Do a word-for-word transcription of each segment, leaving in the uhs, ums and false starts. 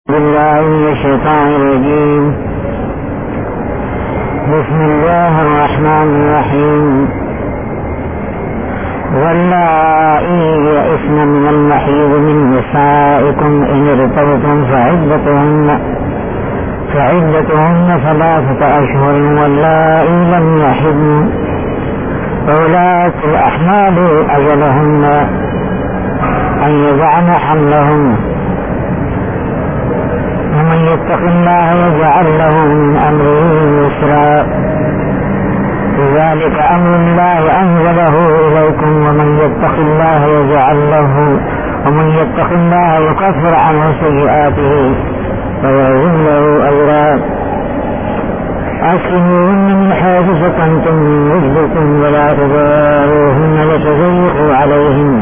بالله من الشيطان الرجيم. بسم الله الرحمن الرحيم. واللائي يئسن من المحيض من نسائكم إن ارتبتم فعدتهن فعدتهن ثلاثة أشهر واللائي لم يحضن وأولاة الأحمال أجلهن أن يضعن حملهن ومن يتق الله يجعل له من أمره يسرا ذلك أمر الله أنزله إليكم ومن يتق الله يجعل له ومن يتق الله يكفر عنه سيئاته ويعظم له أجرا أسكنوهن من حيث سكنتم من وجدكم ولا تضاروهن لتضيقوا عليهن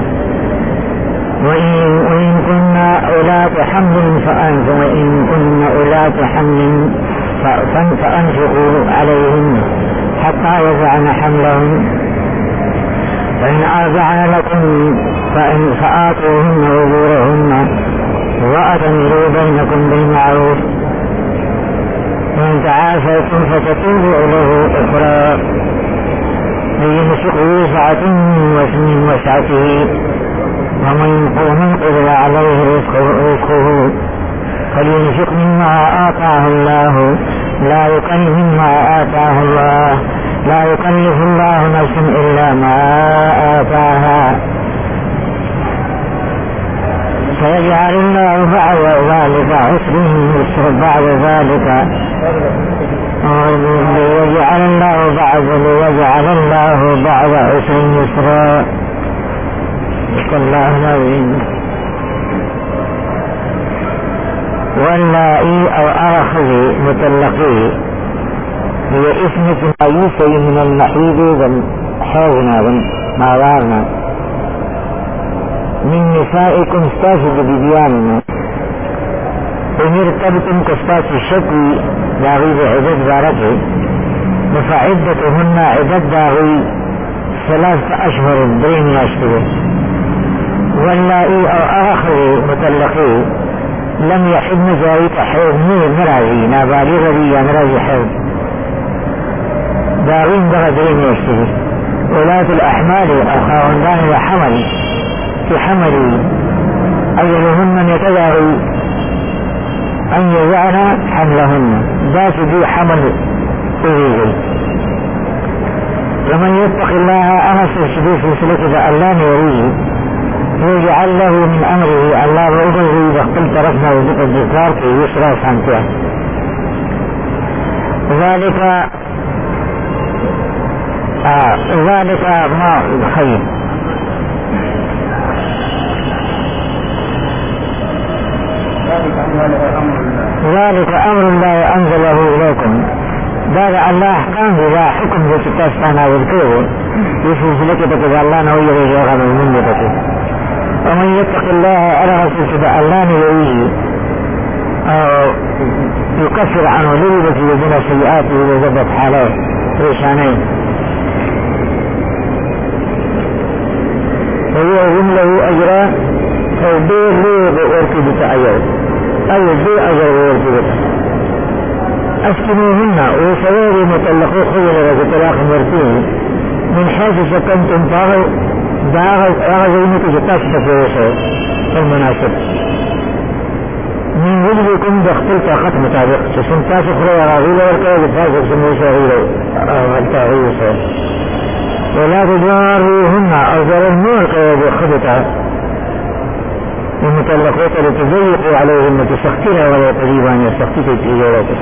وإن كن أولاة حمل فأنفقوا وإن كن أولاة حمل فأنفقوا عليهن حتى يضعن حملهن فإن أرضعن لكم فإن فآتوهن أجورهن وأتمروا بينكم بالمعروف وإن تعافيتم فتوبوا إليه أخرى لينفق ذو سعة من وسعته ومن قدر عليه رزقه فلينفق مما آتاه الله لا يكلف مما آتاه الله لا يكلف الله نفسا إلا ما آتاها سيجعل الله بعد ذلك عسر يسر بعد ذلك ليجعل الله بعد ليجعل الله بعد عسر يسرا الله العظيم. واللائي أو أرخذ مطلقي هي اسم عيسى من المحيض والحاضنة والمعوارنا من نسائكم استاشد ببياننا إن ارتبتم كستاش الشكوي داغي بعدد بارته فعدتهن عدد داغي ثلاثة أشهر درين يشتغل واللائي أو أخر مطلقي لم يحضن ذلك حيض نور مرازي نابالغ بي مرازي حيض داغين بغدرين يشتغل ولاة الأحمال أخاوندان وحمل في حمل أجلهن يتداغي أن يضعن حملهن ذات ذي حمل أغيغي ومن يتق الله أنس الشديد في سلسلة ألان يريه ويجعل له من أمره الله وأبغي بخل طرفنا وذكر الذكار في يسرى سانتها ذلك آه ذلك ما خير ذلك أمر الله أنزله إليكم بعد الله أحكام ذا حكم ذا تتستانا وذكره يسوس لك تكذا الله نويه ويجاغل من يتكذا ومن يتق الله على رسول سبا الله نويه يكفر عنه لذبة يزن سيئاته وذبت حاله ريشانين ويعظم له أجرا فالبير ليه بأركبت أجر أي البير أجر وأركبت أسكنوهن وسواري مطلقوا خير وزطلاق مرتين من حيث سكنتم طاغوا داغوا تجتاس تفوصوا المناسب من وجدكم دختل طاقت مطابق سسنتاس اخرى راغيلة وركا بفاظر سموسا غيلة والتاغيوسا ولا تضاروهن أوزار النور كيب خبطا المطلقات لتضيقوا عليهم تسختنا ولا تجيبان يستختك إجاراتك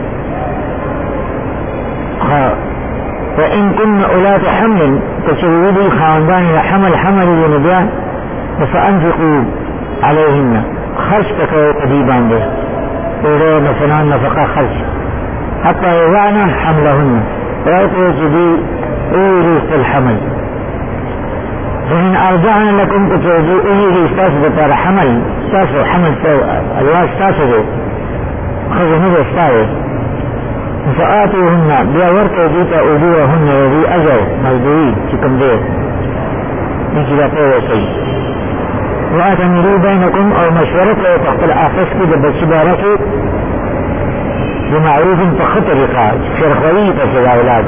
وإن كن أولاة حمل تشوذي خاندان حمل حمل ونبيان فأنفقوا عليهن خرج تكوي قديبان به ولو مثلا نفقا خرج حتى يضعن حملهن ويقوز بي أوريس الحمل فإن أرضعن لكم تشوذي أوريس تاسد حمل تاسد حمل الله تاسد خذوا نبي استاوي فآتوهن بيورك جيتا أجورهن وذي أجر مزدوي شكم دير نجد قوة سيد واتمروا بینکم او مشورت او تخت الافس کی د بچی بارہ کی بمعروف په طریقه شرخوی په اولاد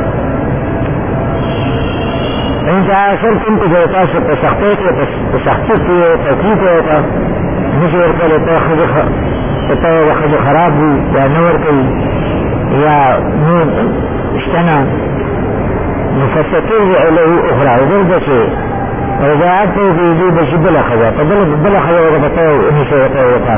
ان تعاشرتم کو تاسو په سختۍ کې په سختۍ کې تکلیف وکړه نشي ورکړل ته خو ته خو خراب وي یا نور کوي یا نو اشتنا مفسرته له اخرى وذلك وإذا في ذي بشبل خذا فبل بل خذا وقطعه نشي وقطعه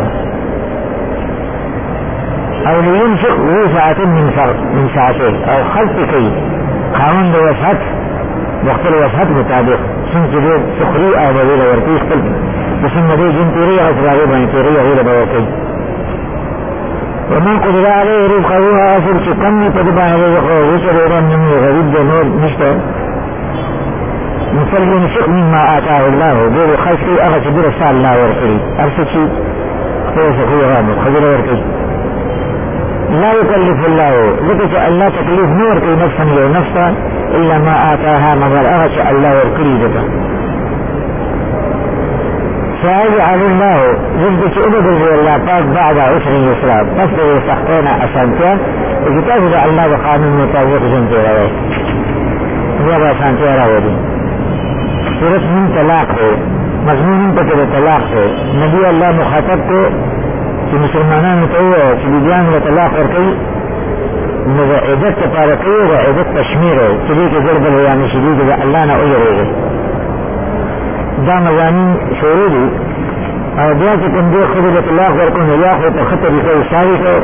او لينفق وسعة من من ساعته او خلق كي قانون دو وسعت وقت الوسعت مطابق سنجد سخري او بغير ورقيش قلب بسن دي جنتيري او تراغي بانتيري غير بورقي ومن قدر عليه رزقه اصل شكمي تدبع رزقه وشر ايران نمي غريب جنور مشتر مثل ينفق مما آتاه الله دور خلقي اغا تدر السال الله ورقي ارسكي خوص خوي غامل خجر ورقي لا يكلف الله ذكر الله تكليف نور كي نفسا لو نفسا إلا ما آتاها مغر أغشى الله ورقي ذكر فيجعل الله ذلك أبدا الله قال بعد عشر يسرا نفسه يستحقون أسانتين وكتاب الله بقانون مطابق جنتي رواه يبا أسانتين رواه صورت من طلاق ہے مضمون پر طلاق ہے نبی اللہ مخاطب کو کہ مسلمانان تو کہ بیان و طلاق اور کئی عدت تپارکی و عدت تشمیر ہے چلی کے ضرب یعنی شدید ہے اللہ نہ اجرے گا دا مضامین شروع دی اور دیا کہ تم دے خود طلاق اور کن یا خود خط طریقہ ساری کو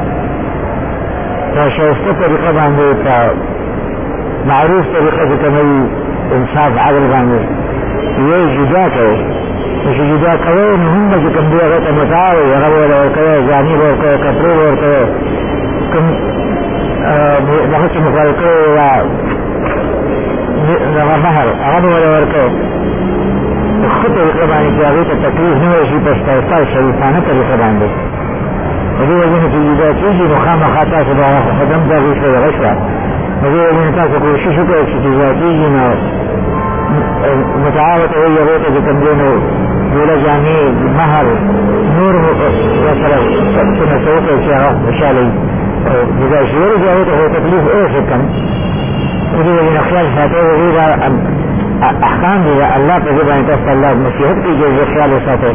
تا شائستہ طریقہ باندھے تا معروف طریقہ سے کمی انصاف عدل باندھے یہ جدا کرے اس جدا کرے ہم نے کم دیا گیا متاع رب اور کرے جانب اور کرے کپڑے اور کرے کم بہت سے مقابل کرے یا مہر رب اور کرے خود طریقہ باندھے کہ آگے تو تکلیف نہیں اسی پچھتا شریفانہ طریقہ باندھے ابھی وجہ کی جدا چیزی مقام خاطہ سے بارا ختم کر اس سے غشہ مجھے انتا کو کوشش کو چیزاتی جی نا متعاوت ہوئی ہے کہ کمزے میں بولا جانے مہر نور وصل سب سے نسوک ہے کیا مشالی جدا شیر جاہے تو وہ تکلیف اے سے کم مجھے یہ خیال ساتھے وغیرہ احکام دیا اللہ کے زبان تفت اللہ نصیحت کی جو یہ خیال ساتھے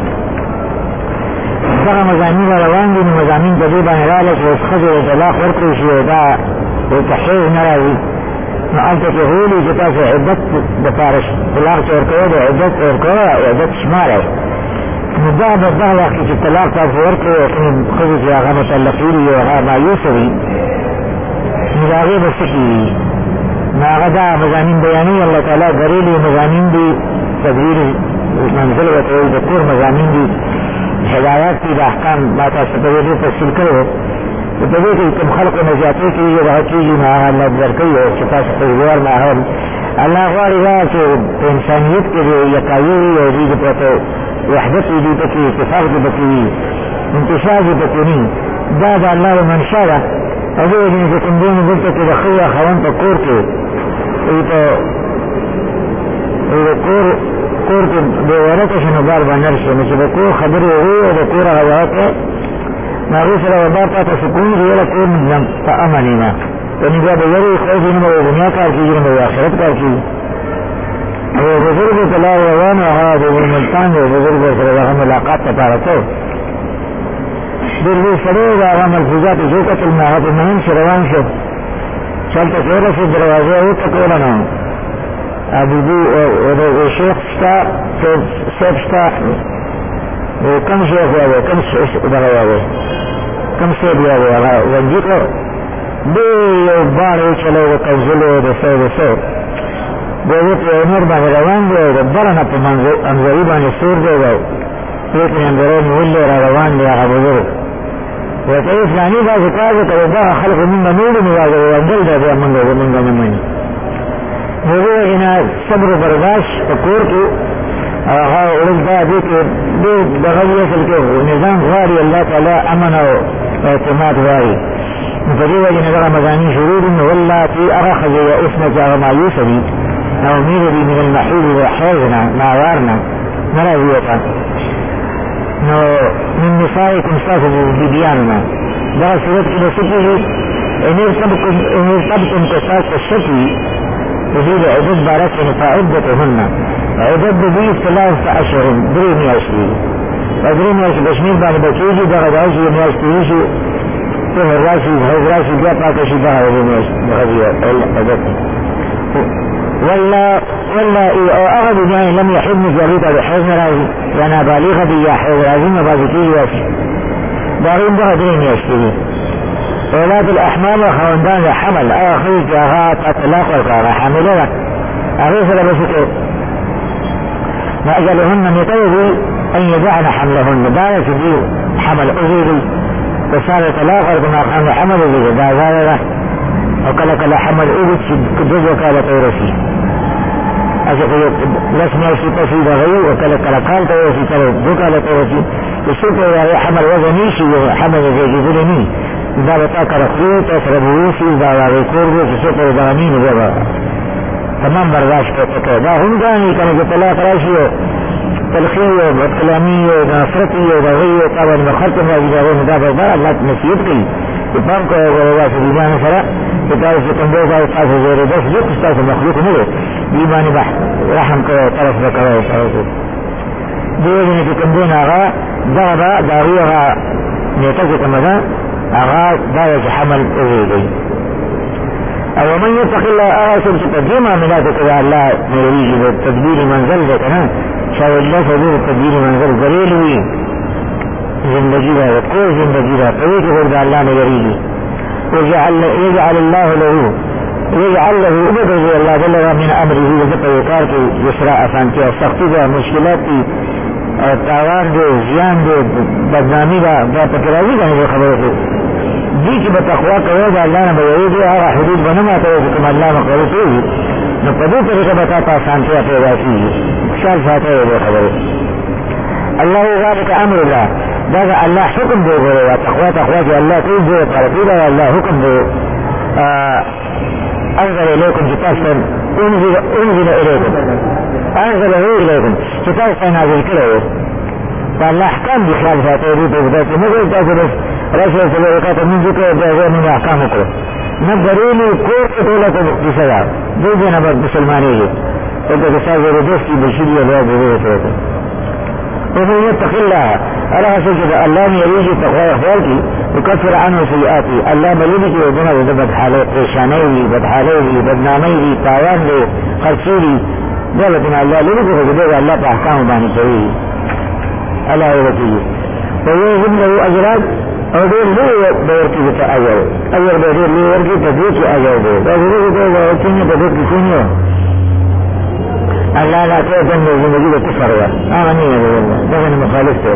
سغا مضامین روان دی مضامین کا زبان رالت و اس خضر طلاق ورکوشی ہوتا وتحرير نراوي نقلت تهولي جتاس عدت بفارش طلاق توركوه عدت وركوه عدت شماله مدعب الضغلة كي الطلاق توركوه وكن خذت يا غام طلقيري يا ما يوسري ملاغي بسكي ما غدا مزامين بياني الله تعالى غريلي مزامين دي تدبير منزل وتوي دكور مزامين دي هدايات في الاحكام ما تستطيع تفصيل كله وتبقى كم خلق نجاتي كي يبغتي معها الله بركي وشفاء الغوار معهم الله غار ذات انسانيت كي يقايوي يزيد بطو وحدتي دي بكي اتفاق دي بكي انتشاج بكوني داد الله من شاء اذو ان كنتم دون قلت كده خويا خوان تقوركي ايتو ايتو کور دے ورته شنو بار باندې شنو چې کو خبرې وي او کور غواړي ما رسل وبار ته سکون دی ولا کور نظام فامننا وني بیا به یو خوځ نه مو دنیا کار کیږي نو آخرت کار کیږي او بزرګ کلا روان هغه د ملتان او بزرګ سره هغه ملاقات ته پاره دغه سره هغه ملفوظات جو کتل نه هغه مهم روان شو چلته سره سره دروازه او ټکول نه ابو بو او شیخ ستا سب ستا کم شیخ وایو کم دغه وایو کم څه دی هغه ونجي کو دی یو بار چلو کوزلو د څه د څه دغه په نور باندې روان دی د برنه په منځ انځوري باندې سور دی او په دې اندرو مول را روان دی هغه وګورو وته اسلامي دا ذکر کوي دا خلق من نور نه راغلي اندل دا موږ موږ نه مانی هغه انا صبر برداشت فکر کو هغه ورته دې کې د دغه اصل کې نظام غاری الله تعالی امن او اعتماد غاری په دې وجه نه رمضان شروع نو والله في اخذ يا اسمه ما يوسفي او ميري من المحيط وحيزنا ما وارنا نرى ويقا نو من نسائکم ستاسو بیبیانو دا صورت کی نسکی انیر تبکم کساس شکی وزید عدد بارکن فعدتهن عدد دی ثلاث اشهر دری میاشتی و دری میاشتی بشمیر بانی بچیجی دا غدایشی میاشتیشی تهر راشی حیض راشی بیا پاکشی دا غدای میاشتی عدد والله والله أغض يعني لم يحضن جريطة بحيث رازي وانا بالغة بي حيث رازي مبازكي يواشي دارين بغدين يشتري أولاد الأحمال وخواندان حمل آخر جاهات أطلاق والقارة حملنا أغيث لبسكو ما أجلهن متوضي أن يدعن حملهن دارة دي حمل أزيري وصار طلاق والقارة حمل أزيري دا ذالة وكلك لحمل أزيري كدوز وكالة ورسي أجل لسنا يشتفي بغير وكلك لقال تورسي كالة وكالة ورسي يشتفي بغير حمل وزنيشي وحمل زي ظلمي دا بتا کرخوی تسر بروسی دا واغی کورگو کسی پر دامین بابا تمام برداشت کرتا دا هم دانی کنه جو طلاق راشی و تلخی و بدکلامی و نافرتی و دغی و طابا مخرط مازی داغون دا بردار اللہ نصیب کی اتمام کو غربا سبیدان سرا اتاو سکندو دا اتاو زیر دست جو کستاو مخلوق نلو دیمانی رحم کرو طرف بکرو سارسو دیوزنی سکندون آغا دغبا داغی آغا نیتا سکندو آغاز دایج حمل اوزیدی او من يتق الله آسل ستجمع ملاتك يا الله مرويجي بالتدبير منزل ذكنا شاو الله فضور التدبير منزل قريلوي زندگی دا وقوع زندگی دا قويك فرد الله نجريجي ويجعل يجعل الله له يجعل له ابدر الله بلغ من امره وزق وقارك يسراء فانتي السخطي دا مشكلاتي تاوان دے زیان دے بدنامی دا دا پترازی دا نجر خبرو دی کی بتقوی کرو دا اللہ نے بیوی دی آغا حدود بنماتا ہے کم اللہ مقرد ہوئی نو پدو طریقہ بتاتا سانتیا پیدا کی شال فاتا ہے دے خبرو اللہ ذالک امر اللہ دا دا اللہ حکم دے گرے تقوی تقوی کی اللہ کوئی دے پارتی دا اللہ حکم دے انزل الیکم جتاسن انزل الیکم انزل الیکم جتاسن نازل کرو فالله احکام بخلاف فاته دي بذات مگر تاسو رسول صلی الله علیه وسلم ذکر دغه من احکام کړو نه غریلو کور ته دولت د سزا دوی نه بد مسلمانې دي او د سزا د دوستي بشری الله دې ته ومن يتق الله على سجد الله يريد تقوى اخواتي وكفر عنه سيئاتي الله مليك ودنا وذبت حاله پریشانی بد حاله بدنامی تاوان دے خرچی دولتنا الله لذلك فجدوا الله باحکام باندې کوي الله يرضي ويوم له اجرات او دې له دور کې ته اجر اجر دې له ورګي ته دې کې اجر دې دا دې دې دا چې په دې کې څنګه الله لا تزن زندگی د کفر وا امنه دا نه مخالف دی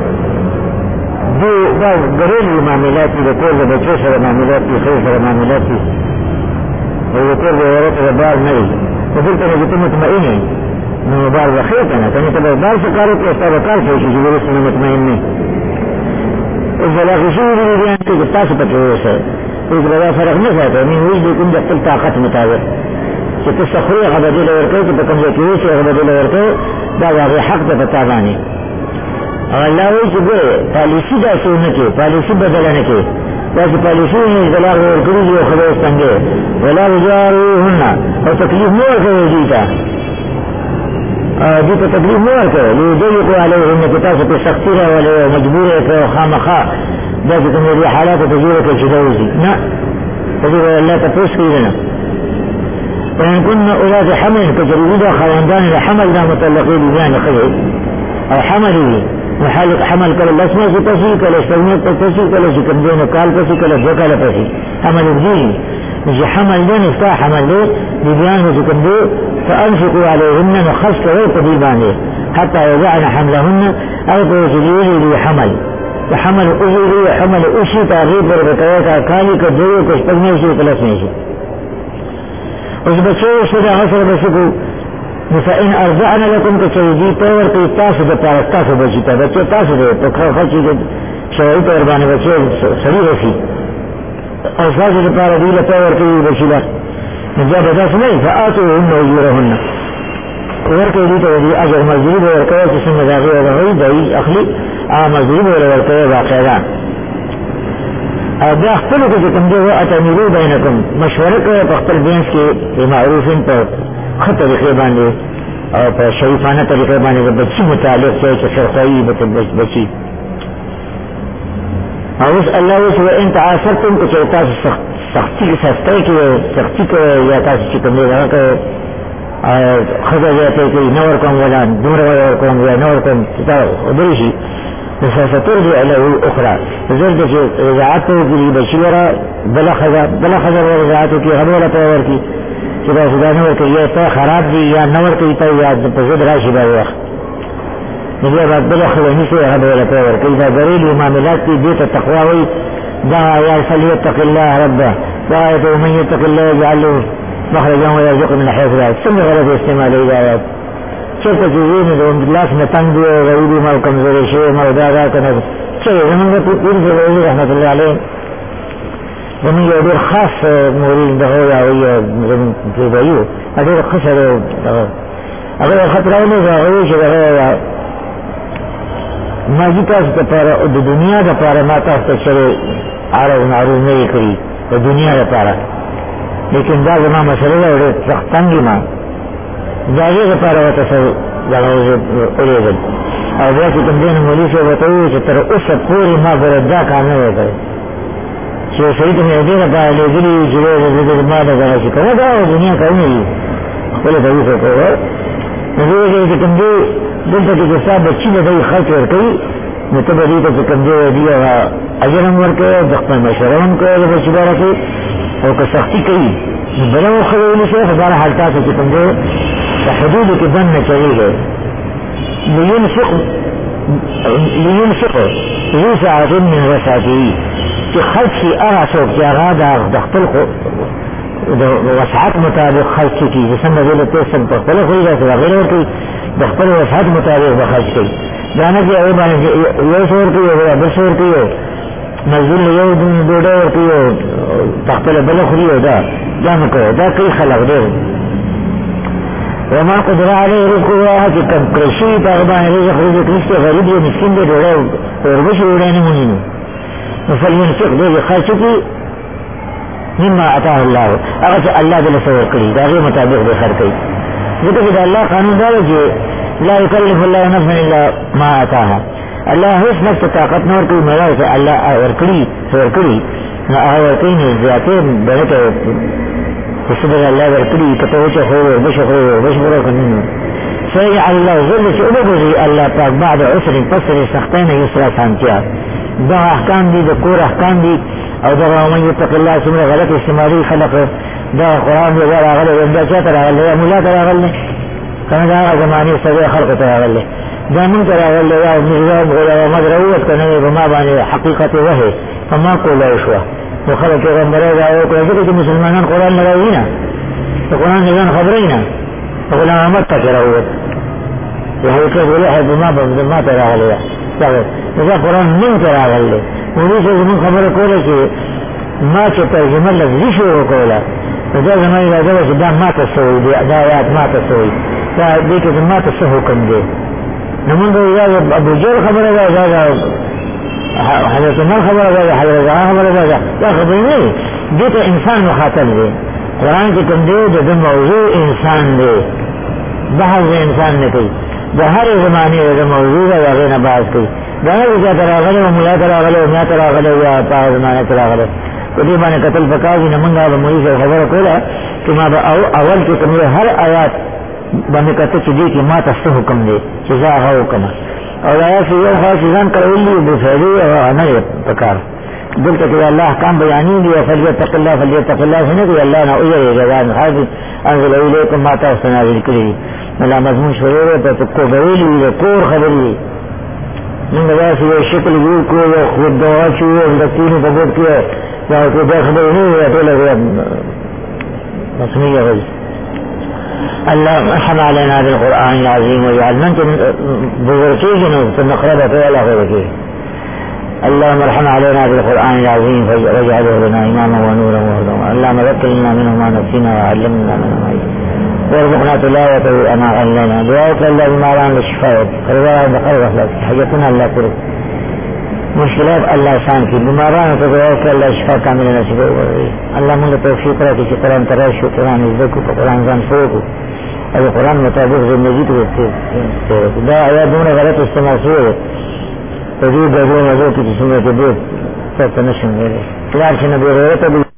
دې دا غریلي معاملات د ټول د بچو سره معاملات دي خو سره معاملات دي او ټول د ورته بار نه دي په دې ته چې مطمئنه نو بار وخیر کنه کنه ته بار څه کارو کې ستاسو کار شي چې ورته سره مطمئن نه او زلاغ شو دې بیان کې تاسو پټه وسه او دا فرق نه ساته نه وځي کوم د خپل طاقت مطابق چې تاسو خو هغه د دې ورته چې په کوم ځای کې وسه هغه د دې ورته دا هغه حق ته پتا باندې الله وی چې پالیسی دا څه نه کې پالیسی بدل نه کې دا چې پالیسی نه زلاغ ورکړي یو خبره څنګه ولا وجاروهن او تکلیف نه ورکړي دي تا دي ته تکلیف نه ورکړي نو دوی کو علیه ان کتاب په سختي را ولا مجبور او خامخا دا چې کوم دي حالات ته جوړه کې شوی نه دغه الله تاسو کې نه ان كنا اولاد حمل تجربه خواندان الحمل دا متلقين يعني خير او حمل محل حمل کله لسمه چې تاسو کله څنګه تاسو کله چې کوم نه کال تاسو کله وکاله تاسو حمل دي چې حمل دې نفتا حمل دې بیان چې کوم دې فانفقوا عليهن نخص کوي په دې باندې حتى يضعن حملهن او توجيه دې حمل وحمل اجري حمل اشي تعريف ورته کالي کډو کو څنګه شي کله څنګه اوس بچو شدا حسره بشکو فإن أرجعنا لكم كشيدي تور في تاسو د پاره تاسو بچی ته بچو تاسو د په خرچ کې شوی تور باندې بچو سړي وسی او تاسو د پاره دی له تور کې بچی لا مجاب تاسو نه فآتو هم اجرهن ورکه دي ته دی اجر مزید ورکوي چې څنګه راغلی راغلی دی اخلي عام مزدوری بوله ورکوي باقاعده. او بیا خپلو کې چې کوم دی واتمیرو بینکم مشوره کوئ په خپل بینس کې د معروفین په ښه طریقې باندې او په شریفانه طریقې باندې د بچي متعلق څه چې سرخوایي به بچي. او اوس الله اوس وان تعاصرتم که چېرې تاسو سختي سختۍ کوئ سختي کوئ یا تاسو چې کوم دی هغه کوئ ښځه زیاتی کوي نه ورکوم ولا دومره ورکوم یا نه ورکوم چې تا خبرې شي فسترجع له اخرى زرد چې رضاعت وکړي بچي لره بله ښځه بله ښځه به رضاعت وکړي هغه ورته ورکړي چې داسې دا نه ورکوي یا ته خراب دي یا نه ورکوي ته یا په ضد راشي دا وخت نو بیا به بله ښځه نیسي هغه به ورته ورکوي. دا ګریلي معاملات دي دې ته تقوا وایي. دا یا فلیتق الله ربه دا آیت ومن یتق الله یجعل له مخرجا ويرزقه من حيث لا يحتسب. څنګه غلط استعمال دی دا آیات چېرته چې وي نو د لاس نه تنګ دی او غریبي ما کمزوري شوی ما دا دا که نه څه زمونږ پیر صاحب رحمت الله علیه زمونږ یو ډېر خاص مورید دغه راوي زمونږ پریبایي و ډېر ښه سړی و هغه یو خط راولېږه هغه وایي چې دغه ما جي تاسو دپاره د دنیا دپاره ما تاسو ته چېرې عرض معروض نه یې کړي د دنیا دپاره لیکن دا زما مسله ده ډېر سخت تنګ یم د هغې دپاره ورته څه دغه ولېږل او بیا چې کوم دی نو مولي صاحب ورته وویل چې تر اوسه پورې ما ګوره دا کار نه دی کړی چې یو سړي ته مې د دې لپاره لېږلي وي چې دی ما د دغه شي کوه دا دنیا کارونه دي خپله کوي خو کوه نو دې وجې چې کوم دی دلته کې چې ستا بچي به دی خرچ ورکوي نو ته به دې ته چې کوم دی دي هغه اجر هم ورکوې د خپل مشوره هم کوې د بچي باره کې او که سختي کوي نو بله وښځه ونیسئ خو بهرحال تاسو چې کوم دی په حدودو کې بند نه چلېږئ. لينفق لينفق ذو ساعة من وسعته چې خرڅ کړي هغه څوک چې هغه د خپل د وسعت مطابق خرڅ کړي چې څنګه دی له پیسې په خپله خوري داسې هغې ورکوي د خپل وسعت مطابق به خرڅ کړي. دا نه چې هغې باندې یو څه ورکوي او بل څه ورکوي مزدور له یو ډوډۍ ورکوي او په خپله بله خوري او دا دا نه کوي دا کوي خلق ډېر. وما قدر عليه رزقه هغه چې کم کړی شوي په هغه باندې رزق رزق نشته غریب دی مسکین دی ډوډۍ وربشي ډوډۍ نه موني نو نو فلینفق دی خرڅ کړي مما اتاه الله هغه چې الله دې له څه ورکړي د هغې مطابق دی خرڅ کوي ځکه چې د الله قانون دا دی چې لا یکلف الله نفسا الا ما اتاها الله هیڅ نفس ته طاقت نه ورکوي مګر چې الله ورکړي څه ورکړي نو هغه ورکوي نو زیاتې دغه ته وسبب الله ورکړي کته وچه خو وربشه خو وربشه خو کنه سيجعل الله ظل چې وګوري الله پاک بعد عسر فسر سختین یسرا سانتیا دا احکام دي د کور احکام دي او دا ومن يتق الله څومره غلط استعمالي خلق دا قرآن دی راغلی دا چا ته راغلی یا مولا ته راغلی کنه دا هغه زمانې سړی خلقو ته راغلی دا مونږ ته راغلی یا نظام غلا مدروت کنه په ما باندې حقیقت وحی فما کولی شوه نو خلک پیغمبرۍ دا وکړه ځکه چې مسلمانان قرآن نه راوړي نه د قرآن نه ځان خبرې نه د غلام احمد ته کې راووت د حقیقت وحی په ما باندې ما ته راغلی ده نو دا قرآن مونږ ته راغلی دی مولوي صاحب زمونږ خبره کوله چې ما چې ترجمه لفظي شروع کوله نو دا زما اراده وه چې دا ما ته څه وایي دا آیات ما ته څه وایي دا دې کې زما ته څه حکم دی نو مونږ دا ابوجهل خبره ده دا دا حضرت عمر خبره ده حضرت عمر خبره ده دا خبرې نه دي دې ته انسان مخاطب دی قرآن کې کوم دی د ده موضوع انسان دی بحث د انسان نه کوي د هرې زمانې د موضوع د هغې نه بحث کوي دا نه چې چا ته راغلی او ملا ته راغلی او میا ته راغلی یا په هغه زمانې ته راغلی په دې باندې کتل پکار دي نه مونږ به مولوي صاحب خبره کوله چې ما به اول کې کوم هر آیات باندې کته چې دې کې ما ته څه حکم دی چې زه هغه وکړم او دا آیات یو خاص ځان کړولي بېفایدې او نه یې پکار دلته کې الله احکام بیانېږي او فلیتق الله فلیتق الله څنګه کوي الله نه ویریږه ځان حاضر انزل الیکم ما تاسو نازل کړي الله مضمون شروع ته کو ویلي د کور خبرې موږ داسې یو شکل جوړ کړو یو خود دوا چې وو د تینو په ګوت کې دا کو دا خبرې نه وي ټوله مسميه غوي الله رحم علينا بالقرآن العظيم وجعل من بزرگیږي نو څه نقره ته ولا غوږی اللهم ارحم علينا بالقرآن العظيم واجعله لنا إماما ونورا وهدى اللهم ذكرنا منه ما نسينا وعلمنا منه ما وارزقنا تلاوته أنا علينا دعاءك اللهم على الشفاء خير بخير حاجتنا الله كريم مشکلات اللہ آسان کی، بیماران کو دعا کہ اللہ شفا کامل نصیب وکړي. الله موږ توفیق راکړي چې قرآن ته راشو، قرآن زده کړو، په قرآن ځان پوه کړو او د قرآن مطابق زندگی ته. دا آیات دومره غلط استعمال شوی دی په دې ګډو مزو کې چې څومره کې ډېر څه ته نشم ویلی. پلار چې نبي هريره ته